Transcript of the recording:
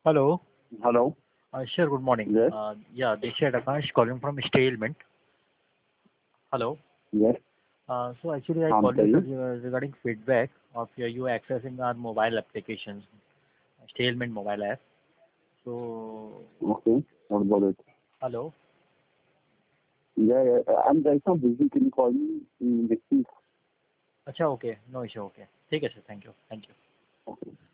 Hello. Hello. Sure, good morning. Yes. Yeah, this is Akash calling from Stalemint. Hello. Yes. So actually, I called Tell you sir, you. regarding feedback of you accessing our mobile applications, Stalemint mobile app. So, Okay. What about it? hello. Yeah, yeah. I'm right now busy. Can you call me next week? अच्छा, okay. No issue. Okay. ठीक है sir. Thank you. Thank you. Okay.